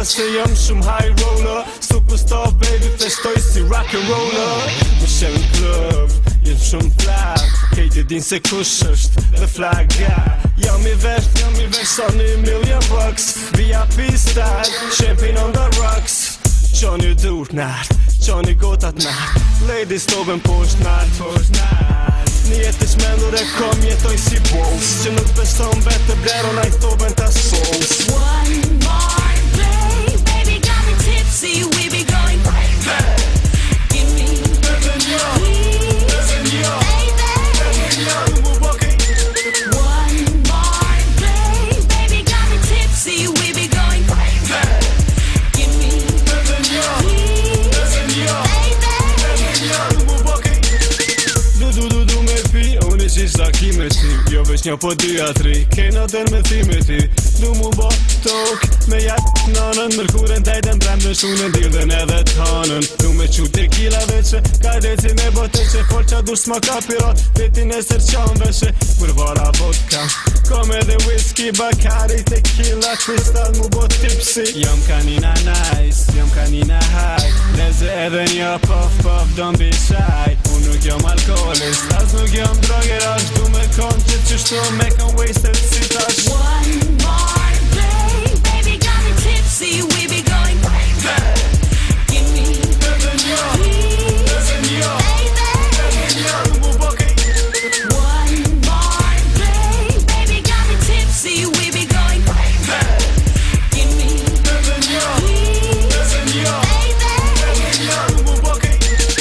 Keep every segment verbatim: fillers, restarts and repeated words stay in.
se jam shumë high roller. Superstar baby festoj si rock and roller. Më shem klub, jem shumë flag. Kejti din se kush është dhe flaga. Jam i vesh, jam i vesh sa një million bucks. V I P style, champagne on the rocks. Qoni dur nart, qoni gotat nart. Ladies toben posht nart, posht nart. Një jetë shmendur e kom jetoj si boss. Që nuk beston vetë bleron a i toben ta sos. One more play, baby got me tipsy, we be going crazy. Give me Better yo, please, better yo, baby. better yo. We're walking. One more play, baby got me tipsy, we be going crazy. Give me Better yo, please, better yo, baby. better yo. We're walking. Du du du du me pi, unë që sa ki me ti. Jo veç një po dy a tri, kena den me ti me ti. Du mu bo tok, me jat nanën. Mërkurën tajten brem në shunën, dildën edhe t'hanën. Du me qu tequila veqe, ka deci me boteqe. Folqa dur s'ma ka pirat, vetin e sërqan veqe. Përvara vodka, kom edhe whisky, bakari, tequila, kristal mu bo tipsy. Jam kanina nice, jam kanina high. Leze edhe një puff puff, don't be shy. Unë nuk jam alkoholist, as nuk jam drogerat. Du me kom që qështu me kom wasted si tash. One more play, baby got me tipsy, we be going crazy. Give me Better yo, please, better yo, baby. better yo. We're walking. One more play, baby got me tipsy, we be going crazy. Give me Better yo, please, better yo, baby. better yo. We're walking.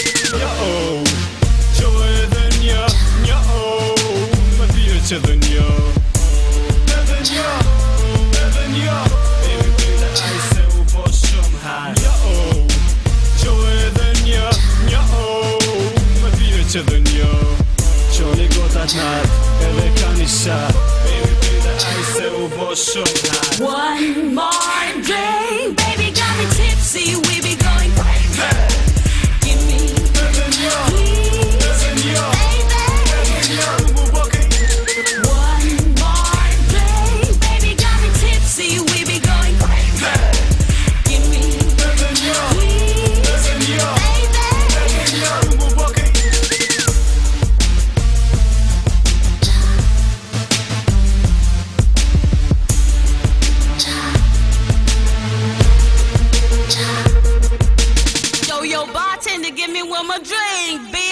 Yo, qo edhe një, një oh. Më thirë që dhe një. Edhe një, edhe një. Baby baby ai se u bo shumë hard. Yo, qo edhe një, një oh. Më thirë që dhe një. Qoni gotat nat, edhe ka një shat. Baby baby ai se u bo shumë hard. One more play, baby got me tipsy, we be going crazy. Give me Better yo, please, better yo, baby. better yo. We're walking. One more play, baby got me tipsy, we be going crazy. Give me Better yo, please, better yo, baby. better yo. We're walking. Yo, yo, bartender, give me one more drink, bitch.